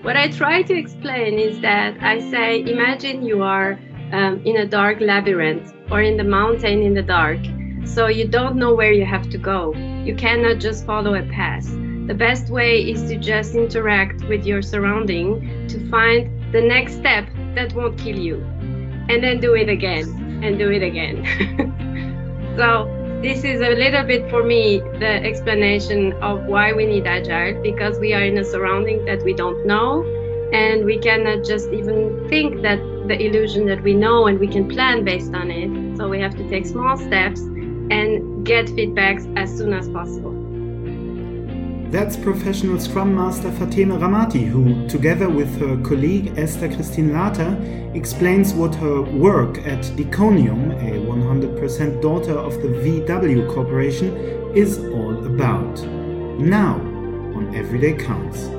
What I try to explain is that I say, imagine you are in a dark labyrinth or in the mountain in the dark. So you don't know where you have to go. You cannot just follow a path. The best way is to just interact with your surrounding to find the next step that won't kill you. And then do it again and do it again. So this is a little bit for me the explanation of why we need Agile, because we are in a surrounding that we don't know, and we cannot just even think that the illusion that we know, and we can plan based on it. So we have to take small steps and get feedbacks as soon as possible. That's professional Scrum Master Fatema Ramati, who, together with her colleague Esther Christine Later, explains what her work at Diconium, a 100% daughter of the VW Corporation, is all about. Now, on Everyday Counts.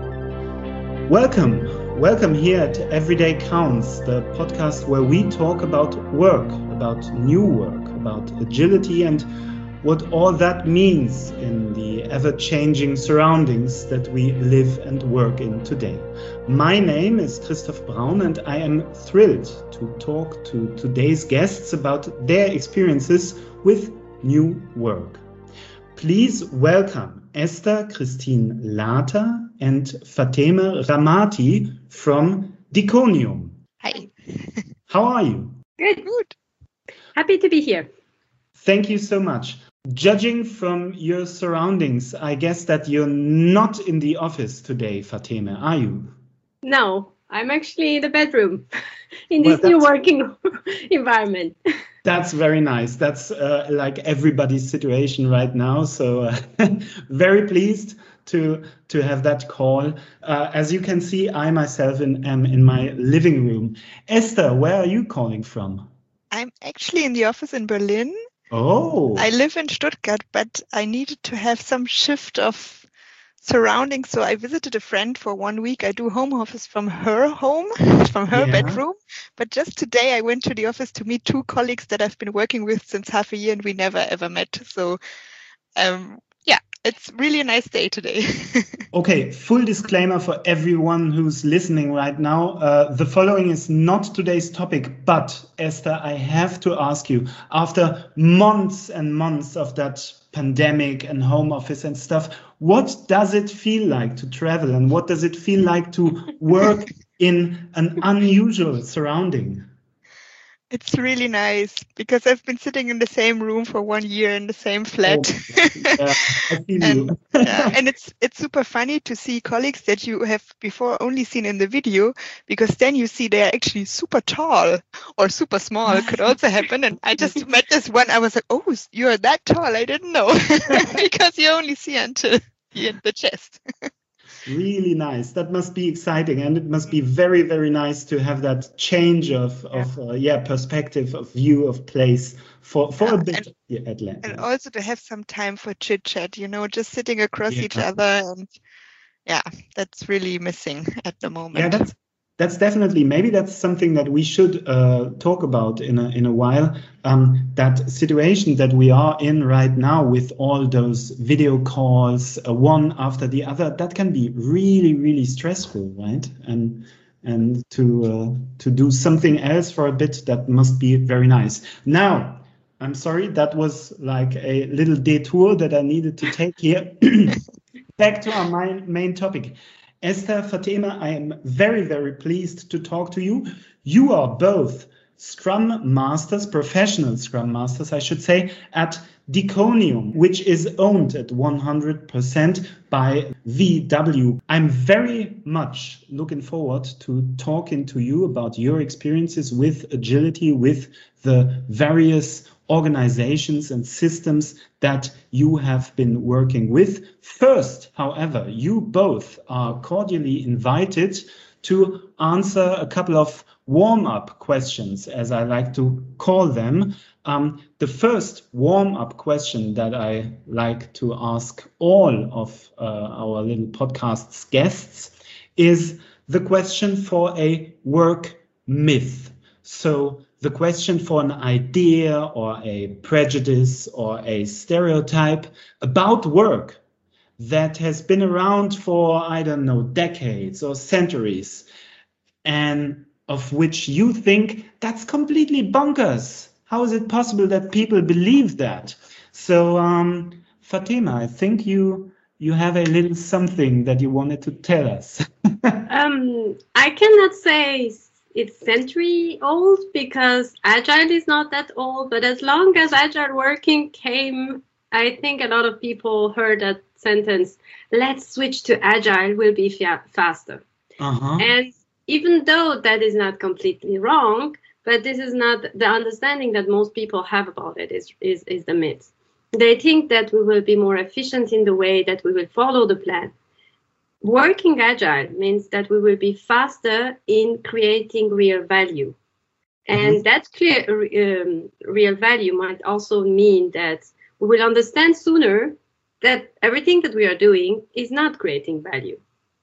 Welcome here at Everyday Counts, the podcast where we talk about work, about new work, about agility and what all that means in the ever-changing surroundings that we live and work in today. My name is Christoph Braun, and I am thrilled to talk to today's guests about their experiences with new work. Please welcome Esther Christine Later and Fatema Ramati from Diconium. Hi. How are you? Good. Happy to be here. Thank you so much. Judging from your surroundings, I guess that you're not in the office today, Fatema, are you? No, I'm actually in the bedroom in this new working environment. That's very nice. That's like everybody's situation right now. So very pleased to have that call. As you can see, I myself am in my living room. Esther, where are you calling from? I'm actually in the office in Berlin. Oh. I live in Stuttgart, but I needed to have some shift of surroundings. So I visited a friend for 1 week. I do home office from her home, from her bedroom. But just today I went to the office to meet 2 colleagues that I've been working with since half a year and we never ever met. So it's really a nice day today. Okay, full disclaimer for everyone who's listening right now. The following is not today's topic, but Esther, I have to ask you, after months and months of that pandemic and home office and stuff, what does it feel like to travel, and what does it feel like to work in an unusual surrounding? It's really nice because I've been sitting in the same room for 1 year in the same flat. I feel you. And it's super funny to see colleagues that you have before only seen in the video, because then you see they're actually super tall or super small. It could also happen. And I just met this one. I was like, oh, you're that tall. I didn't know because you only see until the chest. Really nice. That must be exciting, and it must be very, very nice to have that change of perspective, of view, of place for a bit at length. And also to have some time for chit chat, just sitting across each other, and that's really missing at the moment. Yeah, that's definitely, maybe that's something that we should talk about in a while. That situation that we are in right now with all those video calls, one after the other, that can be really, really stressful, right? And to do something else for a bit, that must be very nice. Now, I'm sorry, that was like a little detour that I needed to take here. Back to our main topic. Esther, Fatema, I am very, very pleased to talk to you. You are both Scrum Masters, professional Scrum Masters, I should say, at Diconium, which is owned at 100% by VW. I'm very much looking forward to talking to you about your experiences with agility, with the various organizations and systems that you have been working with. First, however, you both are cordially invited to answer a couple of warm-up questions, as I like to call them. The first warm-up question that I like to ask all of our little podcast's guests is the question for a work myth. So the question for an idea or a prejudice or a stereotype about work that has been around for, I don't know, decades or centuries, and of which you think that's completely bonkers. How is it possible that people believe that? So, Fatima, I think you have a little something that you wanted to tell us. I cannot say it's century old because Agile is not that old, but as long as Agile working came, I think a lot of people heard that sentence, let's switch to Agile, will be faster. And even though that is not completely wrong, but this is not the understanding that most people have about it is the myth. They think that we will be more efficient in the way that we will follow the plan. Working Agile means that we will be faster in creating real value. And that clear real value might also mean that we will understand sooner that everything that we are doing is not creating value.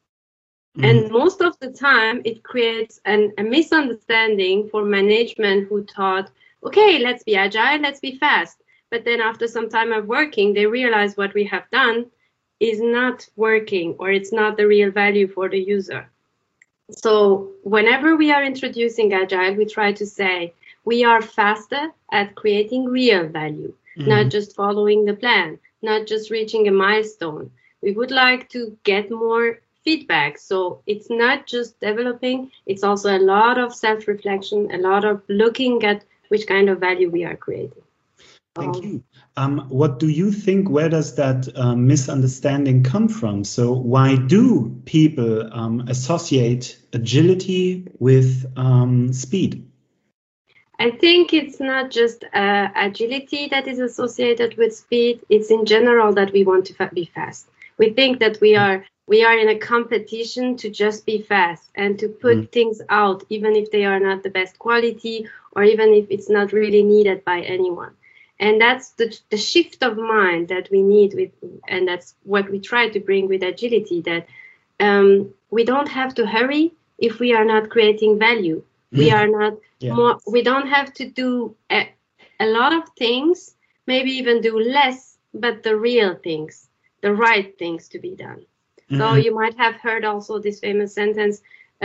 And most of the time, it creates a misunderstanding for management who thought, okay, let's be agile, let's be fast. But then after some time of working, they realize what we have done is not working, or it's not the real value for the user. So whenever we are introducing Agile, we try to say we are faster at creating real value, not just following the plan, not just reaching a milestone. We would like to get more feedback. So it's not just developing, it's also a lot of self-reflection, a lot of looking at which kind of value we are creating. Thank you. What do you think, where does that misunderstanding come from? So why do people associate agility with speed? I think it's not just agility that is associated with speed. It's in general that we want to be fast. We think that we are in a competition to just be fast and to put things out, even if they are not the best quality or even if it's not really needed by anyone. And that's the shift of mind that we need and that's what we try to bring with agility, that we don't have to hurry if we are not creating value. We are not more, we don't have to do a lot of things, maybe even do less, but the real things, the right things to be done. So you might have heard also this famous sentence,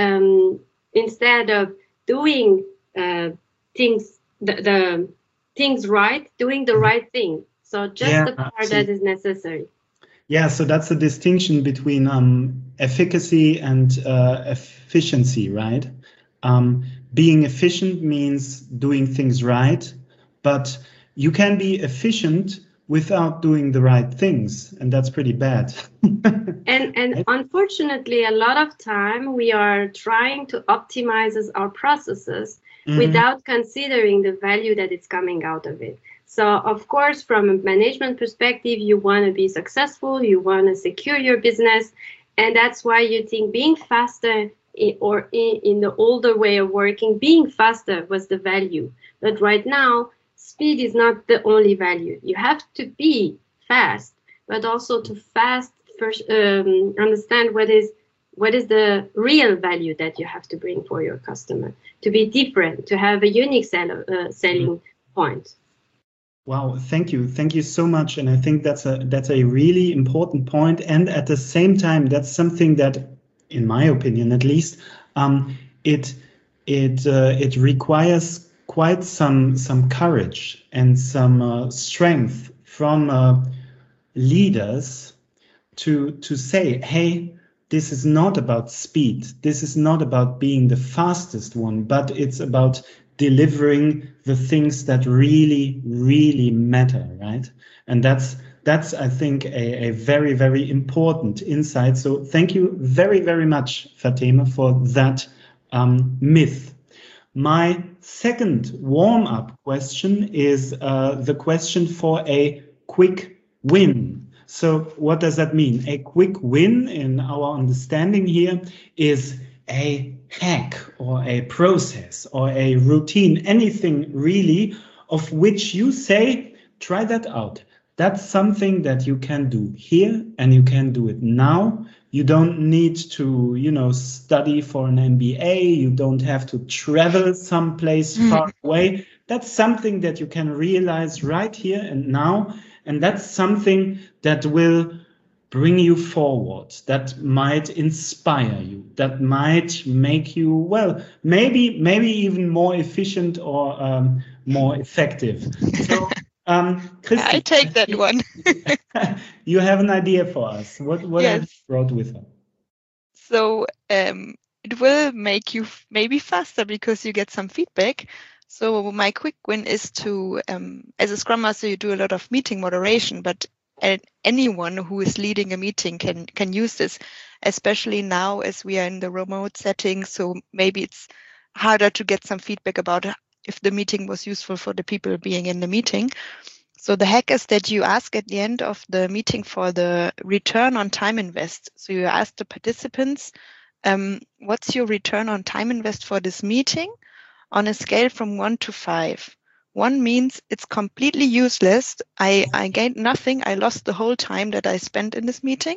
instead of doing things, the things right, doing the right thing. So just the part that is necessary. Yeah, so that's the distinction between efficacy and efficiency, right? Being efficient means doing things right, but you can be efficient without doing the right things, and that's pretty bad. And unfortunately, a lot of time we are trying to optimize our processes without considering the value that is coming out of it. So, of course, from a management perspective, you want to be successful, you want to secure your business, and that's why you think being faster in the older way of working, being faster was the value. But right now, speed is not the only value. You have to be fast, but also to first understand what is the real value that you have to bring for your customer, to be different, to have a unique selling point. Wow, thank you so much. And I think that's a really important point. And at the same time, that's something that, in my opinion at least, it requires quite some courage and some strength from leaders to say, hey, this is not about speed. This is not about being the fastest one, but it's about delivering the things that really, really matter, right? And that's I think a very, very important insight. So thank you very, very much, Fatima, for that myth. My second warm-up question is the question for a quick win. So what does that mean? A quick win, in our understanding here, is a hack or a process or a routine, anything really of which you say, try that out. That's something that you can do here and you can do it now. You don't need to, study for an MBA. You don't have to travel someplace far away. That's something that you can realize right here and now. And that's something that will bring you forward, that might inspire you, that might make you, well, maybe even more efficient or more effective. So, Christy, I take that one. you have an idea for us. What have you brought with her? So it will make you maybe faster because you get some feedback. So my quick win is to, as a Scrum Master, you do a lot of meeting moderation, but anyone who is leading a meeting can use this, especially now as we are in the remote setting. So maybe it's harder to get some feedback about if the meeting was useful for the people being in the meeting. So the hack is that you ask at the end of the meeting for the return on time invest. So you ask the participants, what's your return on time invest for this meeting on a scale from 1 to 5? 1 means it's completely useless. I gained nothing. I lost the whole time that I spent in this meeting.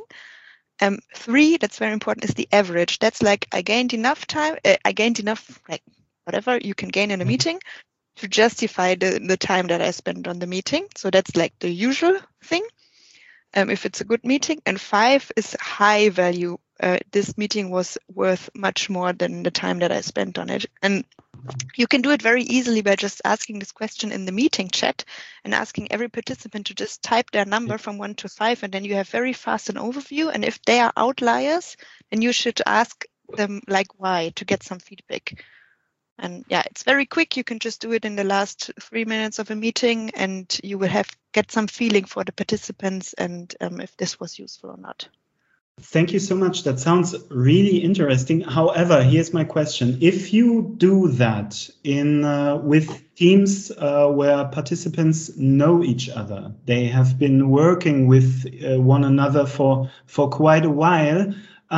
3, that's very important, is the average. That's like I gained enough time. I gained enough, like whatever you can gain in a meeting to justify the time that I spent on the meeting. So that's like the usual thing, if it's a good meeting. And 5 is high value. This meeting was worth much more than the time that I spent on it. And you can do it very easily by just asking this question in the meeting chat and asking every participant to just type their number from 1 to 5, and then you have very fast an overview. And if they are outliers, then you should ask them like why, to get some feedback. And yeah, it's very quick. You can just do it in the last 3 minutes of a meeting, and you will get some feeling for the participants and if this was useful or not. Thank you so much. That sounds really interesting. However, here's my question. If you do that with teams where participants know each other, they have been working with one another for quite a while,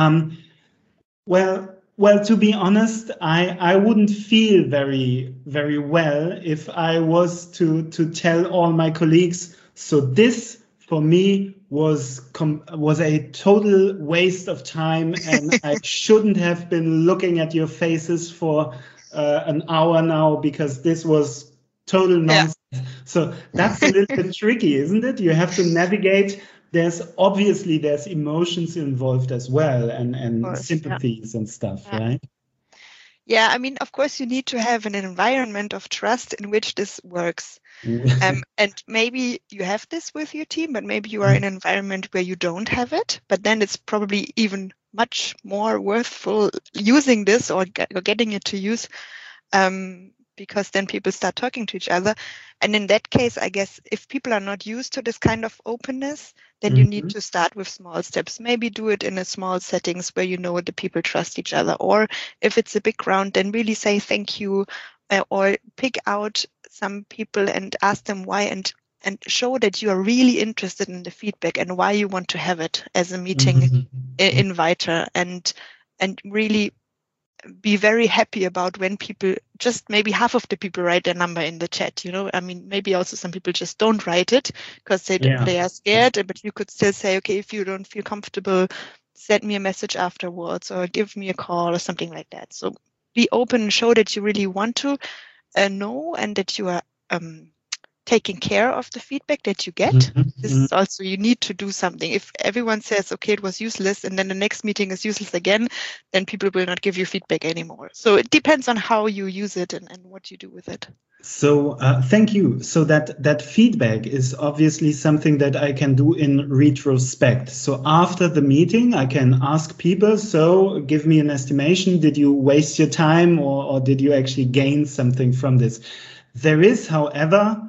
well, to be honest, I wouldn't feel very, very well if I was to tell all my colleagues, so this for me was a total waste of time, and I shouldn't have been looking at your faces for an hour now because this was total nonsense. Yeah. So that's a little bit tricky, isn't it? You have to navigate. There's emotions involved as well, and sympathies and stuff, right? Yeah, I mean, of course, you need to have an environment of trust in which this works. And maybe you have this with your team, but maybe you are in an environment where you don't have it. But then it's probably even much more worthwhile using this or getting it to use, because then people start talking to each other. And in that case, I guess if people are not used to this kind of openness, then you need to start with small steps. Maybe do it in a small settings where you know the people trust each other. Or if it's a big round, then really say thank you, or pick out some people and ask them why, and show that you are really interested in the feedback and why you want to have it as a meeting inviter, and really be very happy about when people, just maybe half of the people write their number in the chat, you know. I mean, maybe also some people just don't write it because they are scared, but you could still say, okay, if you don't feel comfortable, send me a message afterwards or give me a call or something like that. So be open and show that you really want to know and that you are taking care of the feedback that you get. This is also, you need to do something. If everyone says, okay, it was useless, and then the next meeting is useless again, then people will not give you feedback anymore. So it depends on how you use it and what you do with it. So thank you. So that feedback is obviously something that I can do in retrospect. So after the meeting, I can ask people, so give me an estimation. Did you waste your time or did you actually gain something from this? There is, however,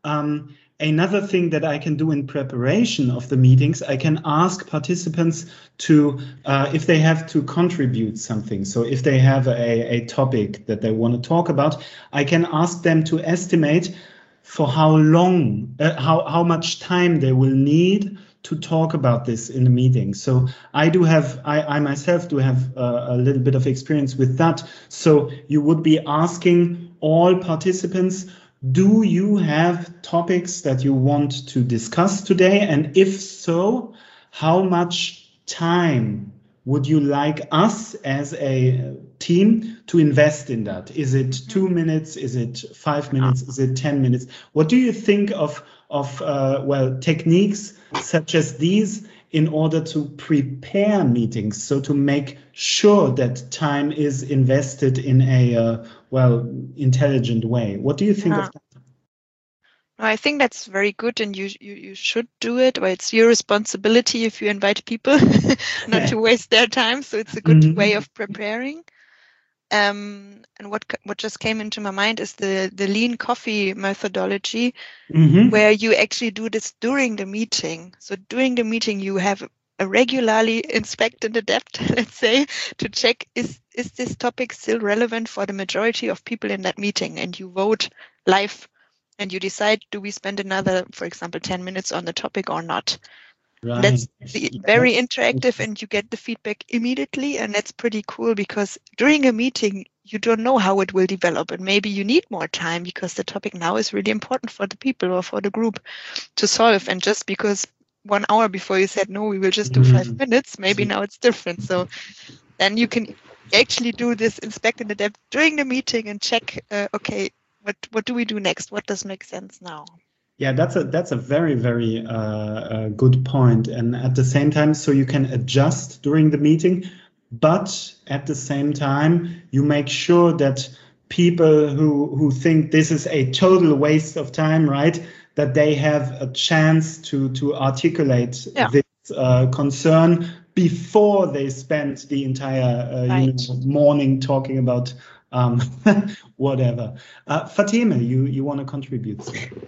another thing that I can do in preparation of the meetings. I can ask participants to, if they have to contribute something. So if they have a topic that they want to talk about, I can ask them to estimate for how long, how much time they will need to talk about this in the meeting. So I myself do have a little bit of experience with that. So you would be asking all participants, do you have topics that you want to discuss today? And if so, how much time would you like us as a team to invest in that? Is it 2 minutes? Is it 5 minutes? Is it 10 minutes? What do you think of techniques such as these in order to prepare meetings, so to make sure that time is invested in a intelligent way. What do you think of that? I think that's very good, and you should do it, or it's your responsibility if you invite people not to waste their time. So it's a good way of preparing. And what just came into my mind is the lean coffee methodology, where you actually do this during the meeting. So during the meeting, you have a regularly inspect and adapt, let's say, to check is this topic still relevant for the majority of people in that meeting, and you vote live. And you decide, do we spend another, for example, 10 minutes on the topic or not? Right. That's very interactive, and you get the feedback immediately. And that's pretty cool, because during a meeting, you don't know how it will develop. And maybe you need more time because the topic now is really important for the people or for the group to solve. And just because 1 hour before you said, no, we will just do 5 minutes, maybe now it's different. So then you can actually do this inspect and adapt during the meeting and check, okay, what do we do next? What does make sense now? Yeah, that's a very, very good point. And at the same time, so you can adjust during the meeting, but at the same time, you make sure that people who think this is a total waste of time, right, that they have a chance to articulate this concern before they spend the entire morning talking about whatever. Fatime, you want to contribute?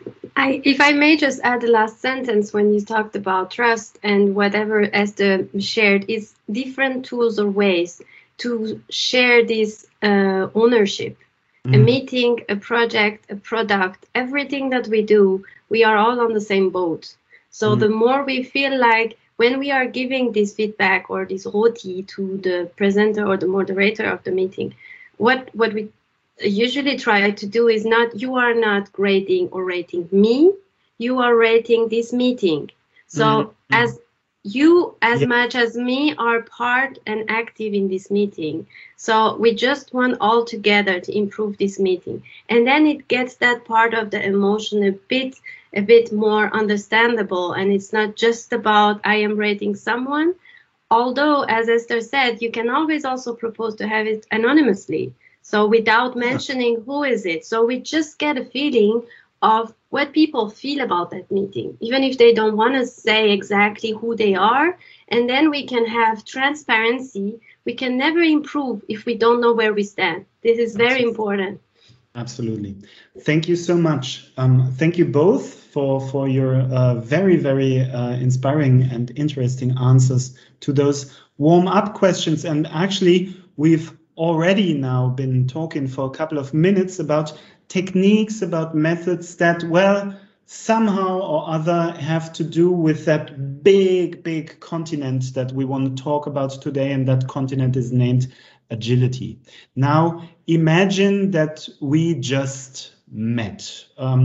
If I may just add the last sentence, when you talked about trust and whatever Esther shared, is different tools or ways to share this ownership. A meeting, a project, a product, everything that we do, we are all on the same boat. So the more we feel like when we are giving this feedback or this roti to the presenter or the moderator of the meeting, what we usually try to do is you are not grading or rating me, you are rating this meeting. So as you, as much as me, are part and active in this meeting. So we just want all together to improve this meeting. And then it gets that part of the emotion a bit more understandable. And it's not just about I am rating someone. Although, as Esther said, you can always also propose to have it anonymously. So without mentioning who is it. So we just get a feeling of what people feel about that meeting, even if they don't want to say exactly who they are. And then we can have transparency. We can never improve if we don't know where we stand. This is very important. Absolutely. Thank you so much. Thank you both for your very, very inspiring and interesting answers to those warm-up questions. And actually, we've already now been talking for a couple of minutes about techniques, about methods that, well, somehow or other have to do with that big continent that we want to talk about today. And that continent is named agility. Now, imagine that we just met.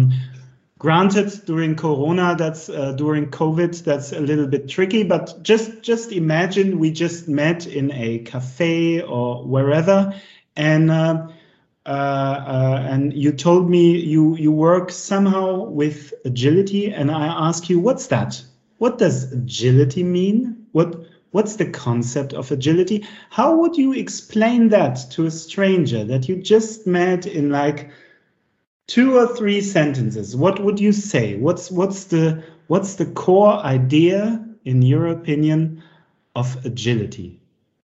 Granted, during Corona, during COVID, that's a little bit tricky, but just imagine we just met in a cafe or wherever, and you told me you work somehow with agility, and I ask you, what's that? What does agility mean? What's the concept of agility? How would you explain that to a stranger that you just met in like 2 or 3 sentences? What would you say? What's the core idea, in your opinion, of agility?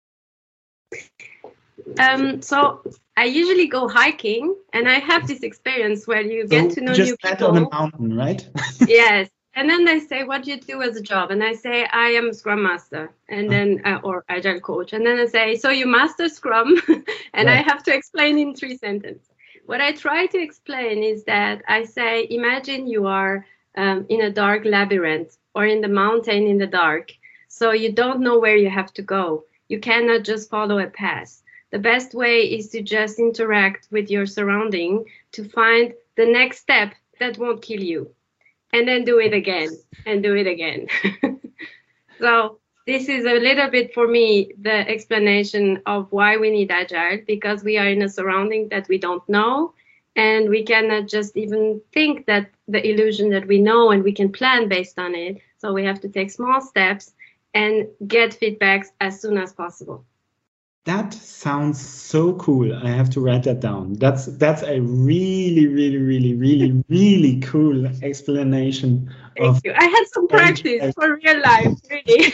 So I usually go hiking, and I have this experience where you get to know new people. Just on a mountain, right? Yes. And then they say, what do you do as a job? And I say, I am Scrum Master, and then or Agile Coach. And then I say, so you master Scrum? And I have to explain in 3 sentences. What I try to explain is that I say, imagine you are in a dark labyrinth or in the mountain in the dark. So you don't know where you have to go. You cannot just follow a path. The best way is to just interact with your surrounding to find the next step that won't kill you. And then do it again and do it again. So this is a little bit for me the explanation of why we need Agile, because we are in a surrounding that we don't know, and we cannot just even think that the illusion that we know, and we can plan based on it. So we have to take small steps and get feedbacks as soon as possible. That sounds so cool. I have to write that down. That's a really, really, really, really, really cool explanation. Thank you. I had some practice for real life, really.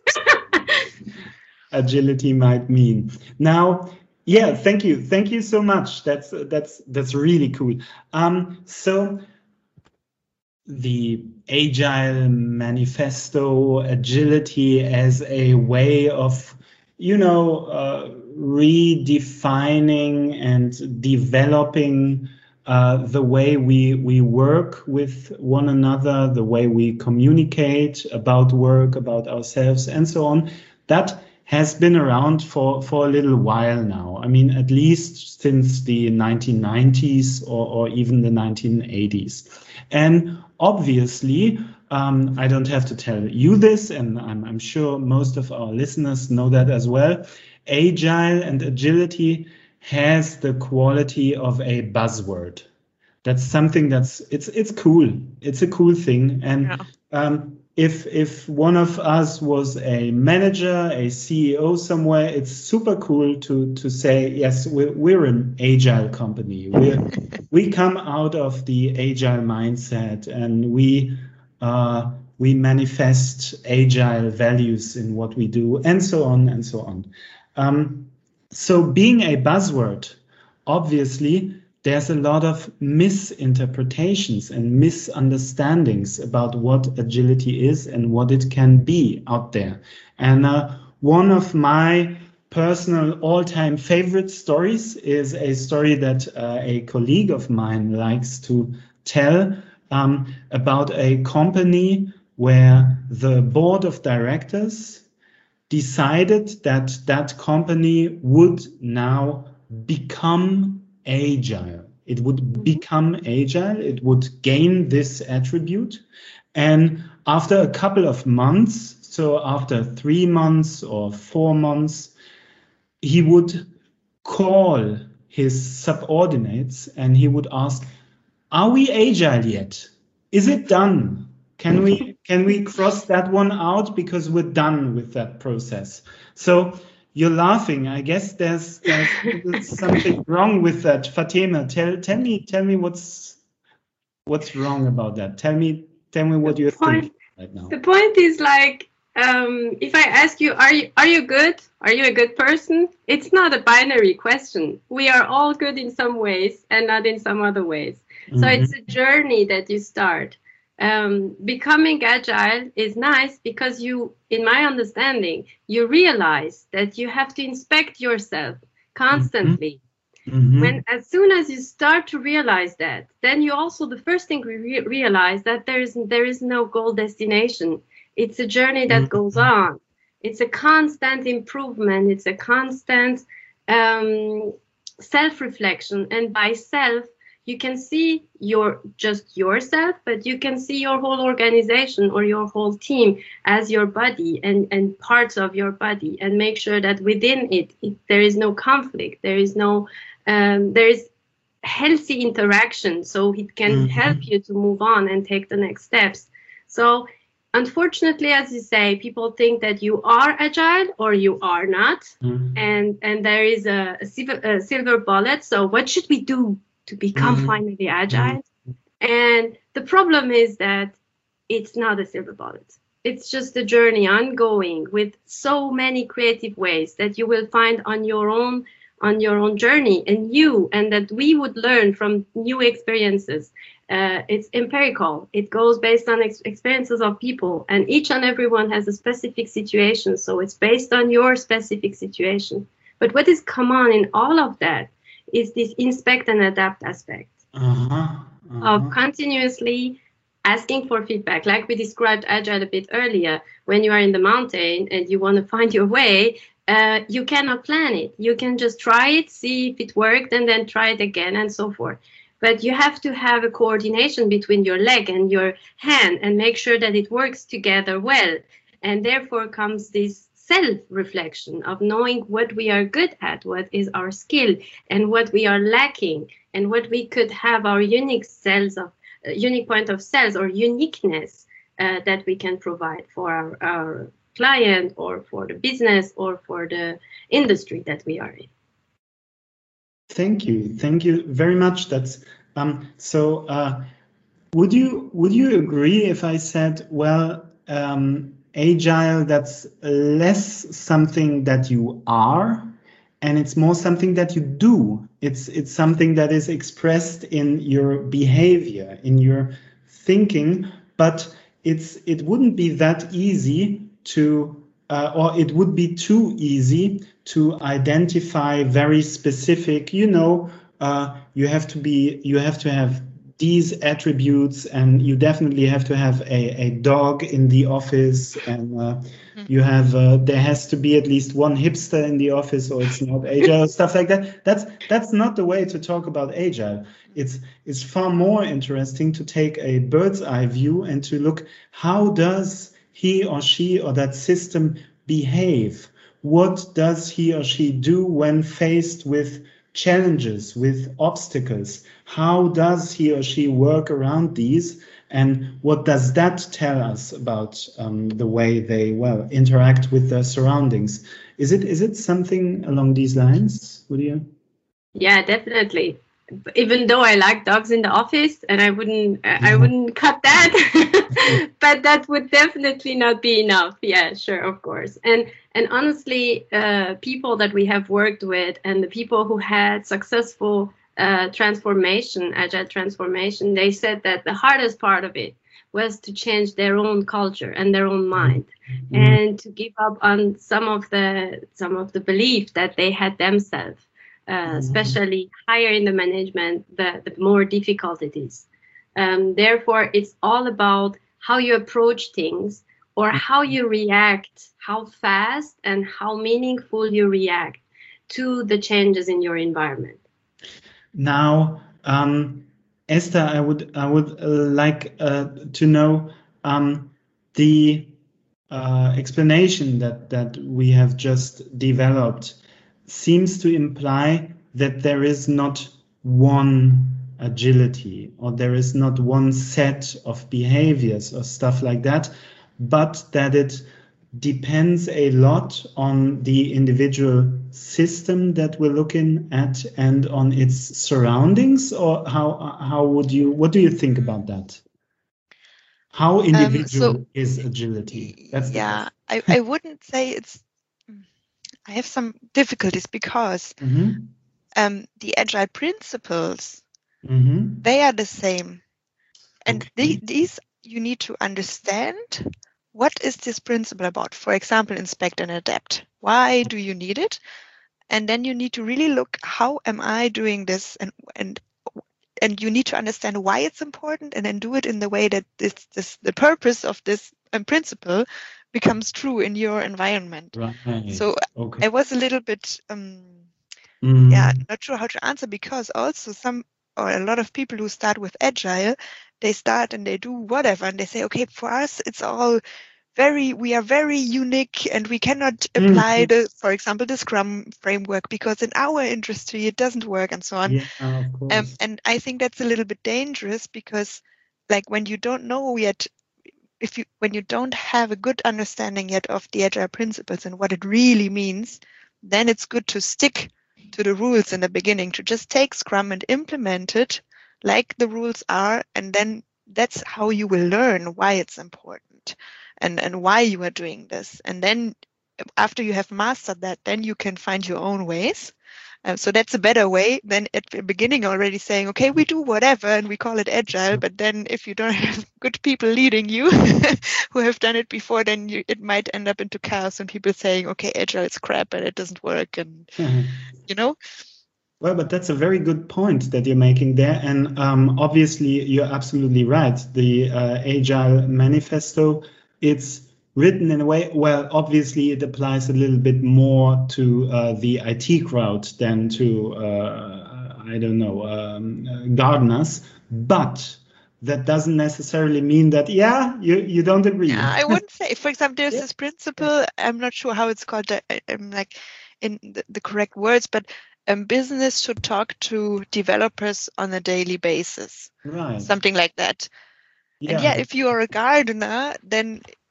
Agility might mean. Now, yeah, thank you. Thank you so much. That's really cool. So the Agile Manifesto, agility as a way of, redefining and developing the way we work with one another, the way we communicate about work, about ourselves, and so on. That has been around for a little while now. I mean, at least since the 1990s or even the 1980s. And obviously, I don't have to tell you this, and I'm sure most of our listeners know that as well. Agile and agility has the quality of a buzzword. That's something it's cool. It's a cool thing. And if one of us was a manager, a CEO somewhere, it's super cool to say, yes, we're an agile company. We come out of the agile mindset, and we manifest agile values in what we do, and so on and so on. So being a buzzword, obviously, there's a lot of misinterpretations and misunderstandings about what agility is and what it can be out there. And one of my personal all-time favorite stories is a story that a colleague of mine likes to tell about a company where the board of directors decided that that company would now become agile. It would become agile. It would gain this attribute. And after a couple of months, so after 3 months or 4 months, he would call his subordinates and he would ask, are we agile yet? Is it done? Can we cross that one out because we're done with that process? So you're laughing. I guess there's something wrong with that. Fatema, tell me what's wrong about that. Tell me what you're thinking right now. The point is like, if I ask you, are you good? Are you a good person? It's not a binary question. We are all good in some ways and not in some other ways. So it's a journey that you start. Becoming agile is nice because you, in my understanding, you realize that you have to inspect yourself constantly. When as soon as you start to realize that, then you also, the first thing we realize that there is no goal destination. It's a journey that goes on. It's a constant improvement. It's a constant self-reflection. And by self, you can see just yourself, but you can see your whole organization or your whole team as your body and parts of your body, and make sure that within it there is no conflict. There is no there is healthy interaction, so it can help you to move on and take the next steps. So unfortunately, as you say, people think that you are agile or you are not, and there is a silver bullet. So what should we do to become finally agile? And the problem is that it's not a silver bullet. It's just a journey ongoing with so many creative ways that you will find on your own journey, and that we would learn from new experiences. It's empirical. It goes based on experiences of people, and each and everyone has a specific situation. So it's based on your specific situation. But what is common in all of that is this inspect and adapt aspect of continuously asking for feedback. Like we described agile a bit earlier, when you are in the mountain and you want to find your way, you cannot plan it. You can just try it, see if it worked, and then try it again, and so forth. But you have to have a coordination between your leg and your hand and make sure that it works together well. And therefore comes this self-reflection of knowing what we are good at, what is our skill, and what we are lacking, and what we could have our unique point of sales or uniqueness that we can provide for our client or for the business or for the industry that we are in. Thank you very much. That's so. Would you agree if I said, well, agile, that's less something that you are, and it's more something that you do. It's something that is expressed in your behavior, in your thinking, but it wouldn't be that easy to, or it would be too easy to identify very specific. You have to have these attributes, and you definitely have to have a dog in the office, and you have there has to be at least one hipster in the office, or it's not agile. Stuff like that. That's not the way to talk about agile. It's far more interesting to take a bird's eye view and to look, how does he or she or that system behave? What does he or she do when faced with challenges, with obstacles? How does he or she work around these? And what does that tell us about the way they, interact with their surroundings? Is it something along these lines, Lydia? Yeah, definitely. Even though I like dogs in the office, and I wouldn't cut that, but that would definitely not be enough. Yeah, sure, of course. And honestly, people that we have worked with and the people who had successful agile transformation, they said that the hardest part of it was to change their own culture and their own mind, and to give up on some of the belief that they had themselves. Especially higher in the management, the more difficult it is. Therefore, it's all about how you approach things, or how you react, how fast and how meaningful you react to the changes in your environment. Now, Esther, I would like to know the explanation that we have just developed seems to imply that there is not one agility, or there is not one set of behaviors or stuff like that, but that it depends a lot on the individual system that we're looking at and on its surroundings. Or what do you think about that? How individual is agility? That's the question. I wouldn't say it's. I have some difficulties because the agile principles, they are the same, and these you need to understand. What is this principle about? For example, inspect and adapt. Why do you need it? And then you need to really look, how am I doing this? And you need to understand why it's important, and then do it in the way that the purpose of this principle becomes true in your environment. Right. So I was a little bit, not sure how to answer, because also a lot of people who start with agile, they start and they do whatever, and they say, okay, for us, it's all we are very unique, and we cannot apply for example, the Scrum framework, because in our industry it doesn't work, and so on. Yeah, of course. And I think that's a little bit dangerous, because like when you don't know yet, when you don't have a good understanding yet of the agile principles and what it really means, then it's good to stick to the rules in the beginning, to just take Scrum and implement it like the rules are, and then that's how you will learn why it's important and why you are doing this. And then after you have mastered that, then you can find your own ways. So that's a better way than at the beginning already saying, okay, we do whatever and we call it agile. But then if you don't have good people leading you who have done it before, then it might end up into chaos and people saying, okay, agile is crap and it doesn't work. And, Well, but that's a very good point that you're making there. And obviously, you're absolutely right. The Agile Manifesto, it's written in a way, well, obviously it applies a little bit more to the IT crowd than to, gardeners, but that doesn't necessarily mean that, you don't agree. Yeah, I wouldn't say, for example, there's this principle, I'm not sure how it's called, like in the correct words, but business should talk to developers on a daily basis. Right. Something like that. Yeah. And if you are a gardener, then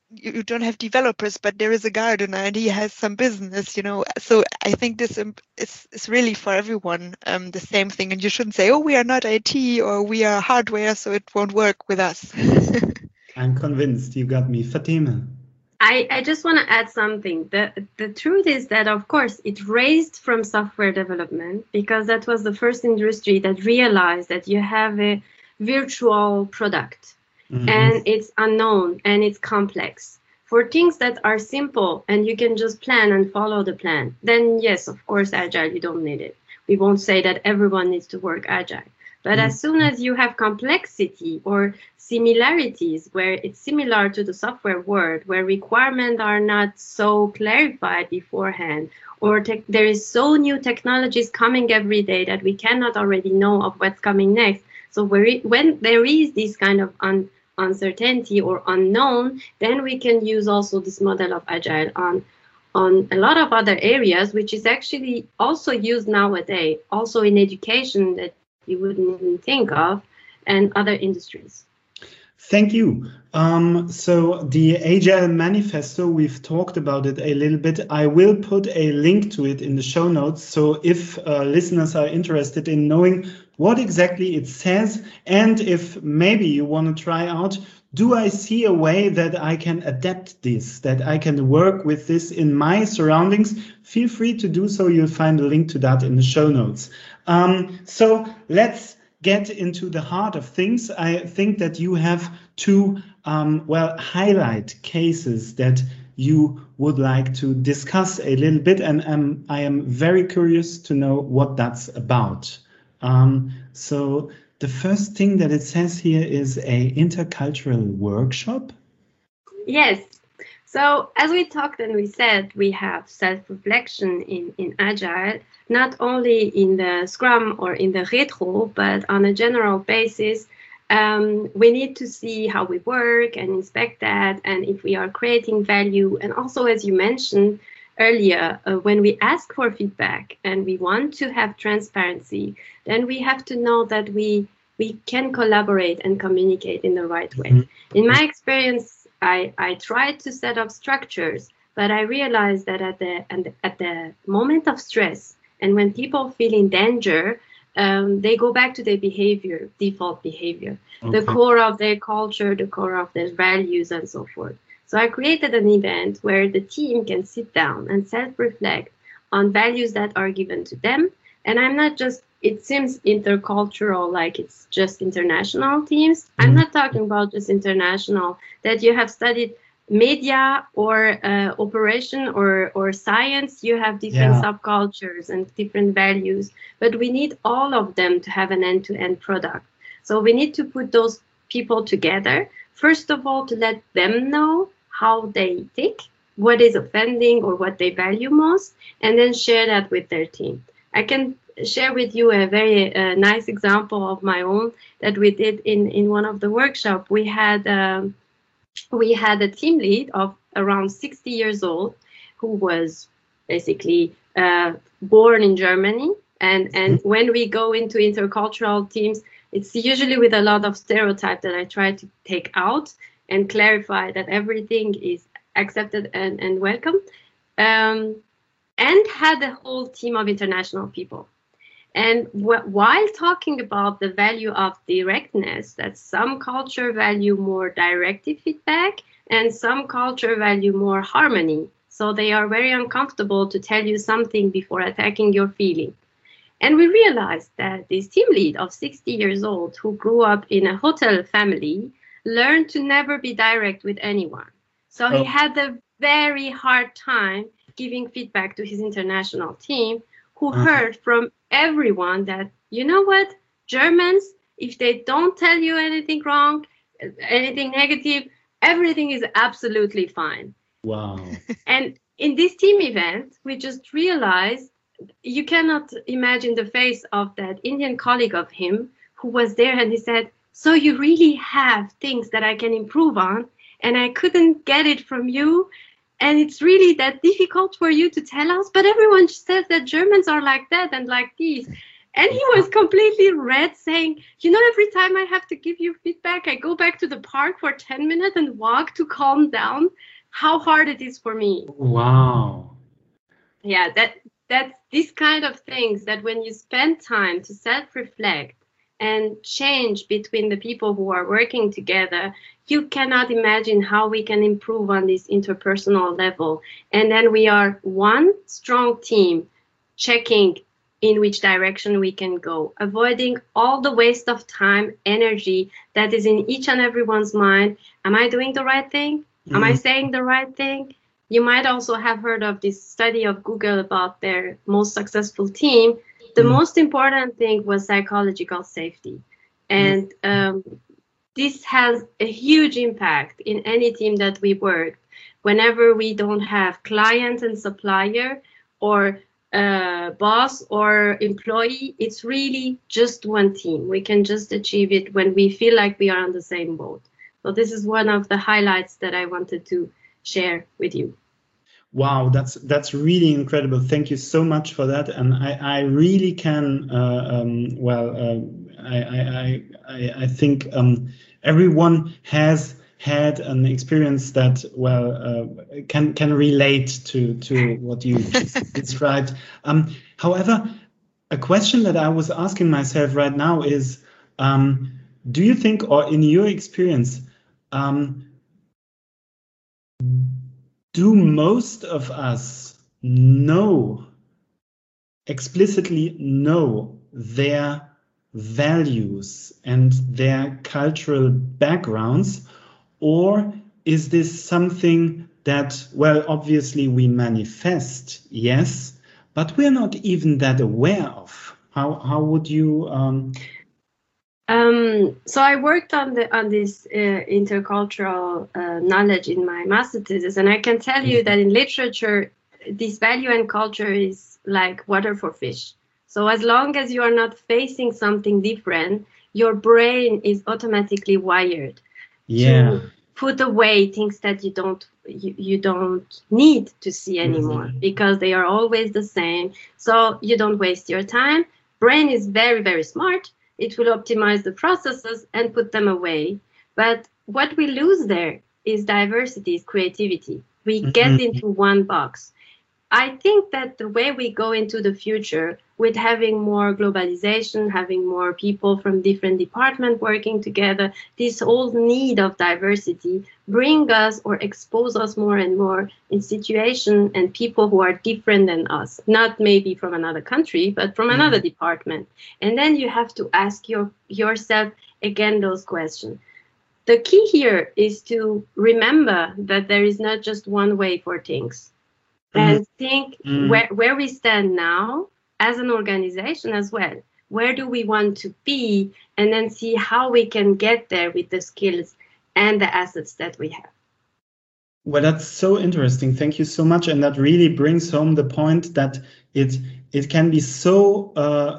you don't have developers, but there is a gardener and he has some business, you know. So I think this is really for everyone the same thing. And you shouldn't say, oh, we are not IT or we are hardware, so it won't work with us. I'm convinced. You got me. Fatima. I just want to add something. The truth is that, of course, it raised from software development because that was the first industry that realized that you have a virtual product. Mm-hmm. And it's unknown and it's complex. For things that are simple and you can just plan and follow the plan, then yes, of course, Agile, you don't need it. We won't say that everyone needs to work Agile. But as soon as you have complexity or similarities where it's similar to the software world, where requirements are not so clarified beforehand, or there is so new technologies coming every day that we cannot already know of what's coming next. So when there is this kind of uncertainty or unknown, then we can use also this model of Agile on a lot of other areas, which is actually also used nowadays, also in education that you wouldn't even think of, and other industries. Thank you. So the Agile Manifesto, we've talked about it a little bit. I will put a link to it in the show notes. So if listeners are interested in knowing what exactly it says, and if maybe you want to try out, do I see a way that I can adapt this, that I can work with this in my surroundings? Feel free to do so. You'll find a link to that in the show notes. So let's get into the heart of things. I think that you have two highlight cases that you would like to discuss a little bit, and I am very curious to know what that's about. So the first thing that it says here is a intercultural workshop. Yes. So as we talked and we said, we have self-reflection in Agile, not only in the Scrum or in the Retro, but on a general basis. We need to see how we work and inspect that, and if we are creating value. And also, as you mentioned earlier, when we ask for feedback and we want to have transparency, then we have to know that we can collaborate and communicate in the right way. Mm-hmm. In my experience, I tried to set up structures, but I realized that at the moment of stress and when people feel in danger, they go back to their behavior, default behavior, okay. The core of their culture, the core of their values, and so forth. So I created an event where the team can sit down and self-reflect on values that are given to them. And I'm not just, it seems intercultural, like it's just international teams. I'm not talking about just international, that you have studied media or operation or science, you have different subcultures and different values, but we need all of them to have an end-to-end product. So we need to put those people together, first of all, to let them know how they think, what is offending or what they value most, and then share that with their team. I can share with you a very nice example of my own that we did in one of the workshops. We had a team lead of around 60 years old who was basically born in Germany. And when we go into intercultural teams, it's usually with a lot of stereotype that I try to take out and clarify that everything is accepted and welcome. And had a whole team of international people. And while talking about the value of directness, that some culture value more directive feedback and some culture value more harmony. So they are very uncomfortable to tell you something before attacking your feeling. And we realized that this team lead of 60 years old who grew up in a hotel family learned to never be direct with anyone. So he had a very hard time giving feedback to his international team, who heard from everyone that, you know what, Germans, if they don't tell you anything wrong, anything negative, everything is absolutely fine. Wow. And in this team event, we just realized you cannot imagine the face of that Indian colleague of him who was there, and he said, so you really have things that I can improve on, and I couldn't get it from you. And it's really that difficult for you to tell us, but everyone says that Germans are like that and like these. And he was completely red, saying, you know, every time I have to give you feedback, I go back to the park for 10 minutes and walk to calm down. How hard it is for me. Wow. Yeah, that's these kind of things that when you spend time to self-reflect and change between the people who are working together, you cannot imagine how we can improve on this interpersonal level. And then we are one strong team checking in which direction we can go, avoiding all the waste of time, energy that is in each and everyone's mind. Am I doing the right thing? Am I saying the right thing? You might also have heard of this study of Google about their most successful team. The most important thing was psychological safety. And this has a huge impact in any team that we work. Whenever we don't have client and supplier or boss or employee, it's really just one team. We can just achieve it when we feel like we are on the same boat. So this is one of the highlights that I wanted to share with you. Wow, that's really incredible. Thank you so much for that. And I really can, I think everyone has had an experience that, can relate to what you just described. However, a question that I was asking myself right now is, do you think, or in your experience, do most of us explicitly know their values and their cultural backgrounds, or is this something that, obviously we manifest, yes, but we're not even that aware of? How would you? So I worked on this intercultural knowledge in my master thesis, and I can tell you that in literature, this value and culture is like water for fish. So as long as you are not facing something different, your brain is automatically wired to put away things that you don't need to see anymore, because they are always the same. So you don't waste your time. Brain is very, very smart. It will optimize the processes and put them away. But what we lose there is diversity, is creativity. We get into one box. I think that the way we go into the future, with having more globalization, having more people from different departments working together, this whole need of diversity bring us or expose us more and more in situations and people who are different than us, not maybe from another country, but from another department. And then you have to ask yourself again those questions. The key here is to remember that there is not just one way for things. And think where we stand now as an organization as well. Where do we want to be? And then see how we can get there with the skills and the assets that we have. Well, that's so interesting. Thank you so much. And that really brings home the point that it can be so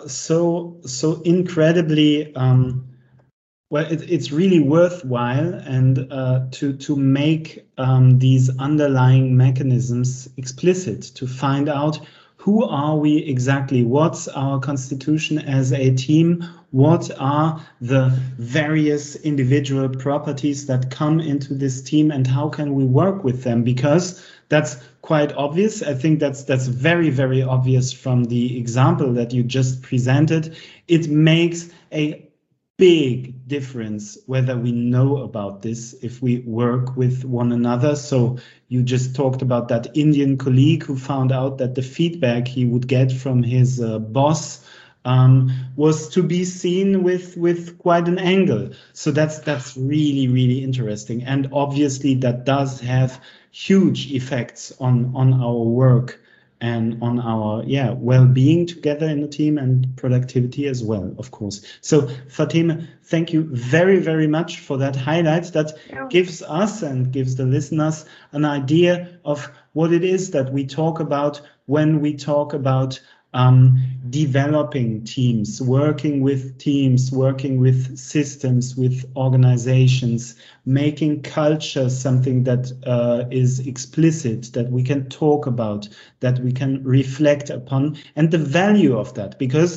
incredibly it's really worthwhile, and to make these underlying mechanisms explicit, to find out who are we exactly, what's our constitution as a team, what are the various individual properties that come into this team, and how can we work with them, because that's quite obvious. I think that's very, very obvious from the example that you just presented. It makes a big difference whether we know about this, if we work with one another. So you just talked about that Indian colleague who found out that the feedback he would get from his boss was to be seen with quite an angle. So that's really, really interesting. And obviously that does have huge effects on our work and on our well-being together in the team, and productivity as well, of course. So Fatema, thank you very, very much for that highlight. That gives us and gives the listeners an idea of what it is that we talk about when we talk about developing teams, working with systems, with organizations, making culture something that is explicit, that we can talk about, that we can reflect upon, and the value of that. Because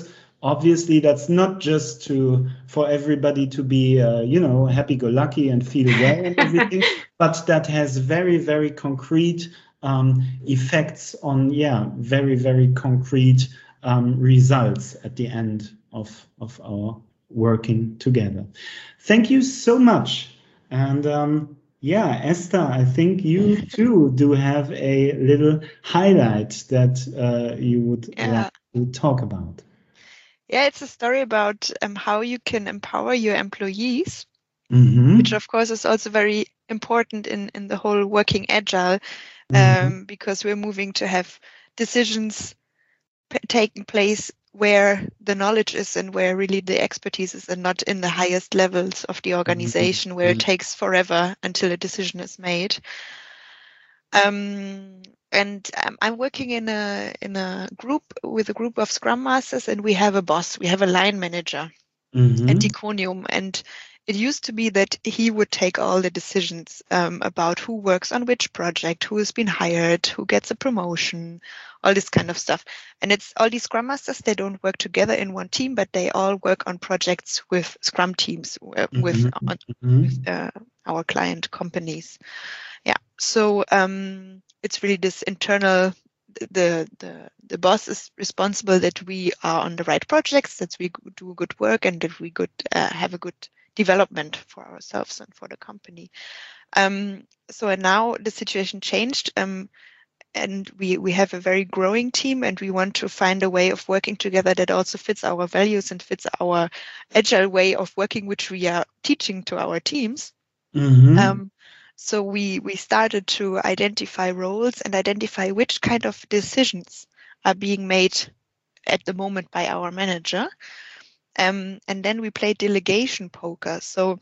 obviously that's not just for everybody to be, happy-go-lucky and feel well and everything, but that has very, very concrete effects on, very, very concrete results at the end of our working together. Thank you so much. And Esther, I think you too do have a little highlight that you would like to talk about. Yeah, it's a story about how you can empower your employees, Mm-hmm. which of course is also very important in the whole working agile, because we're moving to have decisions taking place where the knowledge is and where really the expertise is, and not in the highest levels of the organization where it takes forever until a decision is made. I'm working in a group with a group of Scrum Masters, and we have a boss. We have a line manager at Diconium, and it used to be that he would take all the decisions about who works on which project, who has been hired, who gets a promotion, all this kind of stuff. And it's all these Scrum Masters, they don't work together in one team, but they all work on projects with Scrum teams, with our client companies. Yeah, so it's really this internal, the boss is responsible that we are on the right projects, that we do good work, and that we have a good development for ourselves and for the company. So now the situation changed, and we have a very growing team, and we want to find a way of working together that also fits our values and fits our agile way of working, which we are teaching to our teams. So we started to identify roles and identify which kind of decisions are being made at the moment by our manager. And then we play delegation poker. So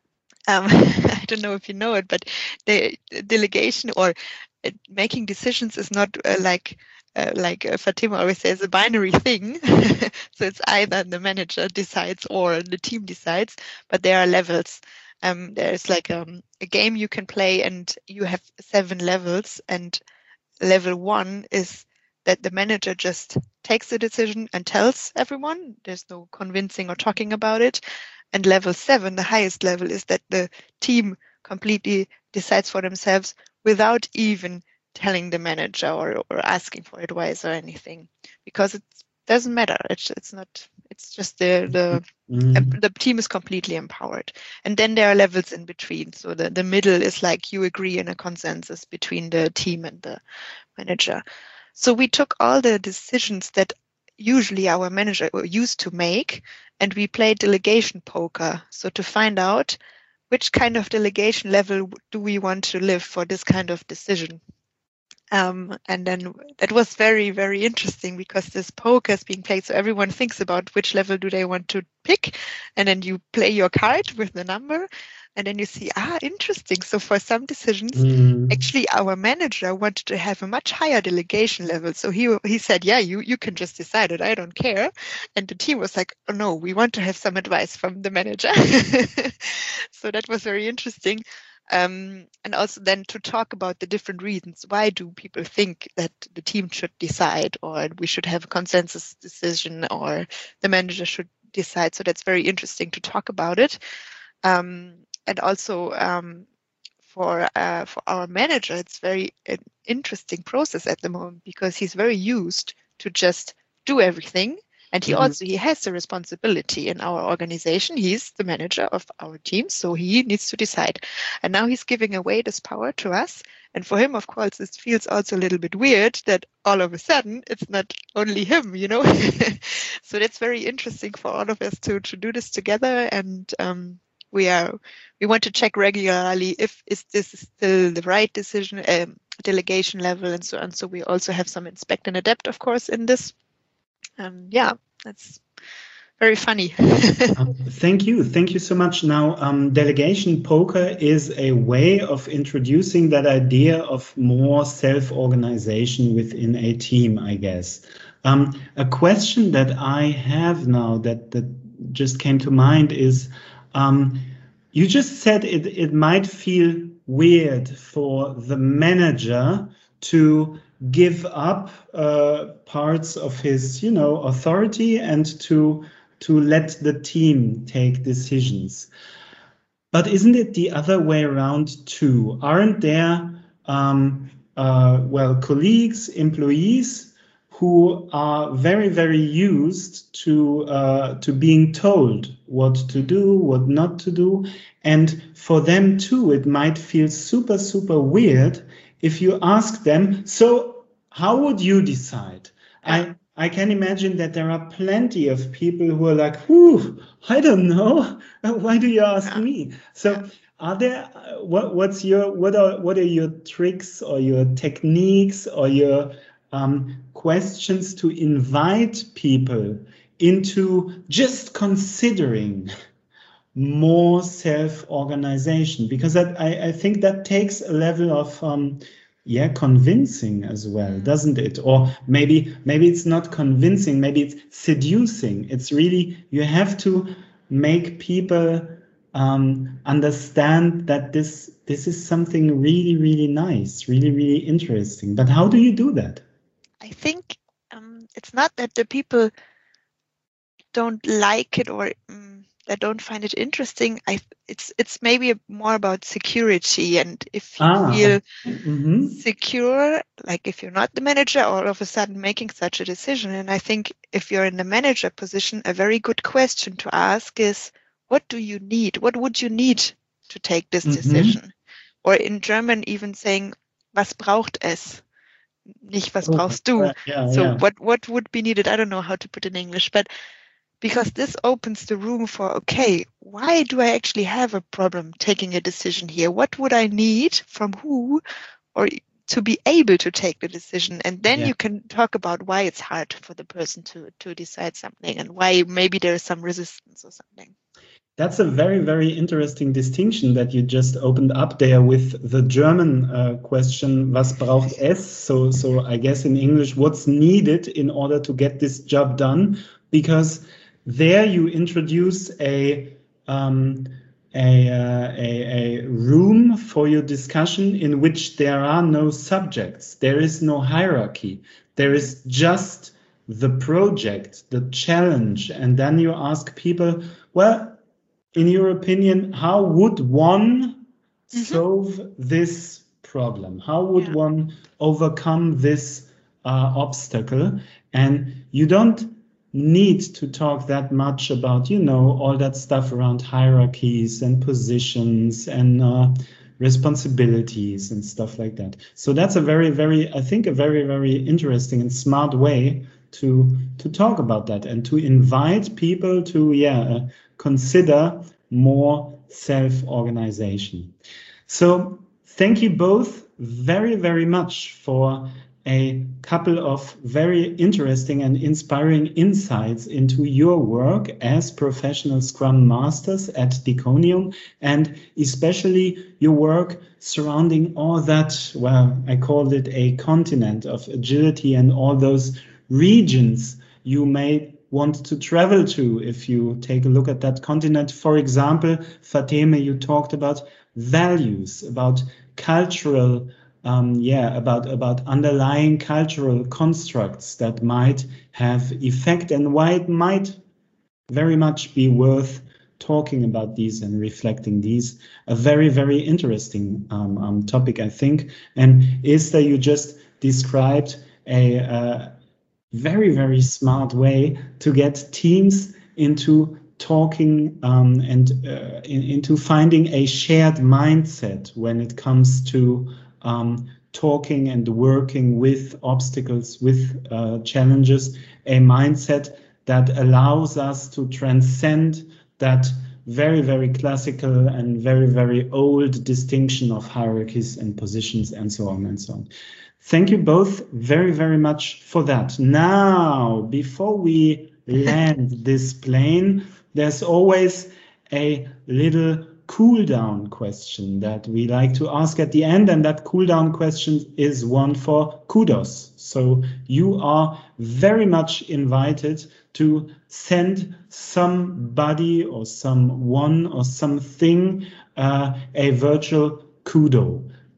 I don't know if you know it, but the delegation or making decisions is not like Fatima always says, a binary thing. So it's either the manager decides or the team decides, but there are levels. There's like a game you can play, and you have 7 levels, and level 1 is that the manager just takes the decision and tells everyone. There's no convincing or talking about it. And level 7, the highest level, is that the team completely decides for themselves without even telling the manager or asking for advice or anything, because it doesn't matter. It's not. It's just the team is completely empowered. And then there are levels in between. So the middle is like you agree in a consensus between the team and the manager. So we took all the decisions that usually our manager used to make, and we played delegation poker. So to find out which kind of delegation level do we want to live for this kind of decision. And then that was very, very interesting, because this poker is being played. So everyone thinks about which level do they want to pick. And then you play your card with the number. And then you see, interesting. So for some decisions, actually our manager wanted to have a much higher delegation level. So he said, you can just decide it. I don't care. And the team was like, oh no, we want to have some advice from the manager. So that was very interesting. And also then to talk about the different reasons. Why do people think that the team should decide, or we should have a consensus decision, or the manager should decide? So that's very interesting to talk about it. And also for our manager, it's very an interesting process at the moment, because he's very used to just do everything. And he has the responsibility in our organization. He's the manager of our team, so he needs to decide. And now he's giving away this power to us. And for him, of course, it feels also a little bit weird that all of a sudden it's not only him, So that's very interesting for all of us to do this together. And we want to check regularly if this is still the right decision, delegation level, and so on. So we also have some inspect and adapt, of course, in this. That's very funny. Thank you so much. Now, delegation poker is a way of introducing that idea of more self-organization within a team, I guess. A question that I have now that just came to mind is, you just said it might feel weird for the manager to give up parts of his, authority and to let the team take decisions. But isn't it the other way around too? Aren't there, colleagues, employees who are very, very used to being told what to do, what not to do, and for them too, it might feel super, super weird if you ask them, so how would you decide? I can imagine that there are plenty of people who are like, I don't know. Why do you ask me? So are there, what are your tricks or your techniques or your questions to invite people into just considering more self-organization? Because I think that takes a level of convincing as well, doesn't it? Or maybe it's not convincing, maybe it's seducing. It's really, you have to make people understand that this is something really, really nice, really, really interesting. But how do you do that? I think it's not that the people don't like it or that don't find it interesting. It's maybe more about security, and if you feel secure, like if you're not the manager, all of a sudden making such a decision. And I think if you're in the manager position, a very good question to ask is, what do you need? What would you need to take this decision? Or in German, even saying, was braucht es? Nicht, was brauchst du? What would be needed? I don't know how to put it in English, but because this opens the room for, okay, why do I actually have a problem taking a decision here? What would I need from who or to be able to take the decision? And then you can talk about why it's hard for the person to decide something and why maybe there is some resistance or something. That's a very, very interesting distinction that you just opened up there with the German question, was braucht es? So I guess in English, what's needed in order to get this job done? Because there you introduce a room for your discussion in which there are no subjects. There is no hierarchy. There is just the project, the challenge. And then you ask people, well, in your opinion, how would one solve this problem? How would one overcome this obstacle? And you don't need to talk that much about, all that stuff around hierarchies and positions and responsibilities and stuff like that. So that's a very, very interesting and smart way to talk about that and to invite people to consider more self-organization. So thank you both very, very much for a couple of very interesting and inspiring insights into your work as professional Scrum Masters at Diconium, and especially your work surrounding all that, well, I called it a continent of agility and all those regions you may want to travel to if you take a look at that continent. For example, Fateme, you talked about values, about cultural about underlying cultural constructs that might have effect and why it might very much be worth talking about these and reflecting these. A very, very interesting topic, I think. And Esther, you just described a very, very smart way to get teams into talking and into finding a shared mindset when it comes to talking and working with obstacles, with challenges, a mindset that allows us to transcend that very, very classical and very, very old distinction of hierarchies and positions and so on and so on. Thank you both very, very much for that. Now, before we land this plane, there's always a little cool down question that we like to ask at the end, and that cool down question is one for kudos. So you are very much invited to send somebody or someone or something a virtual kudo.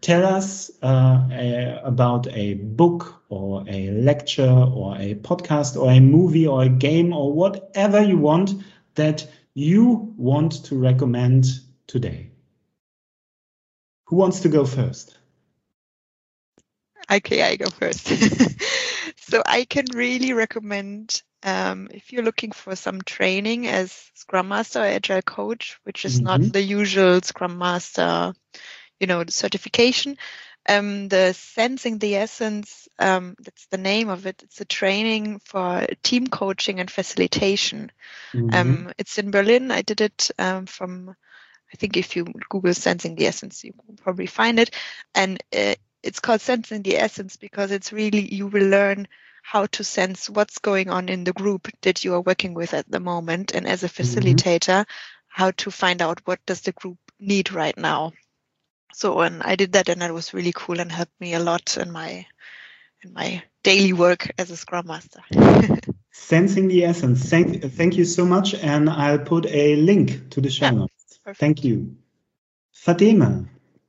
tell us about a book or a lecture or a podcast or a movie or a game or whatever you want that you want to recommend today. Who wants to go first? Okay, I go first. So I can really recommend, if you're looking for some training as Scrum Master or Agile Coach, which is not the usual Scrum Master, the certification, the Sensing the Essence, that's the name of it. It's a training for team coaching and facilitation. It's in Berlin. I did it from, I think if you Google Sensing the Essence, you will probably find it. And it's called Sensing the Essence because it's really, you will learn how to sense what's going on in the group that you are working with at the moment. And as a facilitator, how to find out what does the group need right now. So when I did that, and that was really cool and helped me a lot in my daily work as a Scrum Master. Sensing the Essence. Thank you so much. And I'll put a link to the show notes. Perfect. Thank you. Fatema.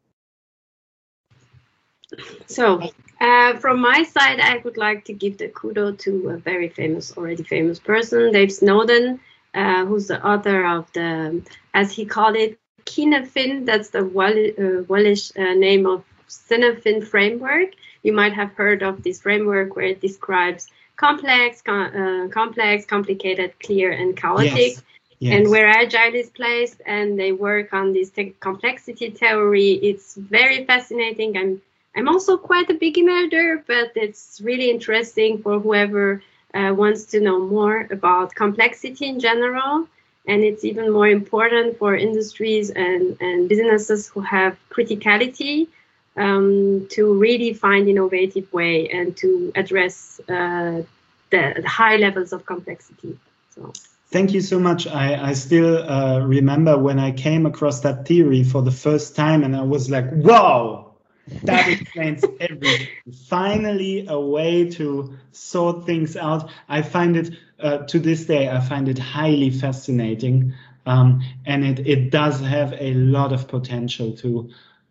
So from my side, I would like to give the kudo to a very already famous person, Dave Snowden, who's the author of the, as he called it, Kinefin. That's the Welsh name of Cinefin framework. You might have heard of this framework where it describes complex, complicated, clear, and chaotic. Yes. And where Agile is placed, and they work on this complexity theory. It's very fascinating. I'm also quite a beginner there, but it's really interesting for whoever wants to know more about complexity in general. And it's even more important for industries and businesses who have criticality to really find innovative way and to address the high levels of complexity. So. Thank you so much. I still remember when I came across that theory for the first time, and I was like, wow! That explains everything. Finally, a way to sort things out. I find it, to this day, I find it highly fascinating. And it does have a lot of potential to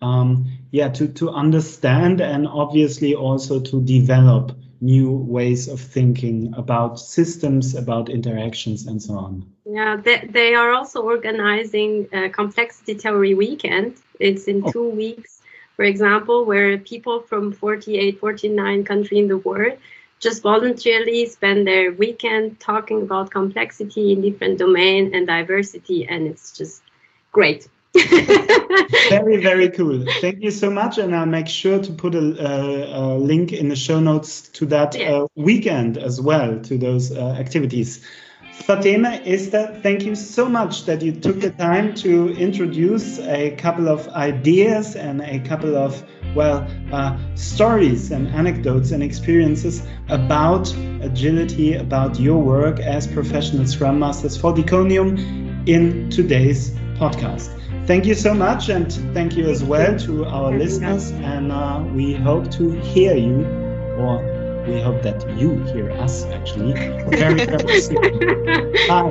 understand and obviously also to develop new ways of thinking about systems, about interactions, and so on. Yeah, they are also organizing a Complexity Theory Weekend. It's in 2 weeks. For example, where people from 49 countries in the world just voluntarily spend their weekend talking about complexity in different domains and diversity, and it's just great. Very, very cool. Thank you so much, and I'll make sure to put a link in the show notes to that weekend as well, to those activities. Fatema, Esther, thank you so much that you took the time to introduce a couple of ideas and a couple of, stories and anecdotes and experiences about agility, about your work as professional Scrum Masters for Diconium in today's podcast. Thank you so much, and thank you as well to our listeners, and we hope to hear you, or we hope that you hear us, actually, very, very soon. Bye.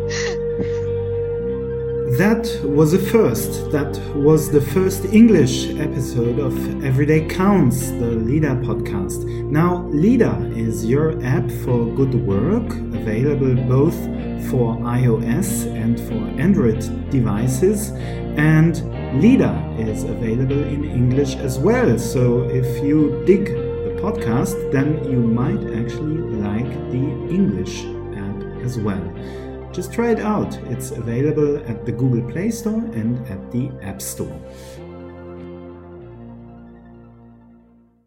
That was a first. That was the first English episode of Everyday Counts, the LIDA podcast. Now, LIDA is your app for good work, available both for iOS and for Android devices. And LIDA is available in English as well. So if you dig podcast, then you might actually like the English app as well. Just try it out. It's available at the Google Play Store and at the App Store.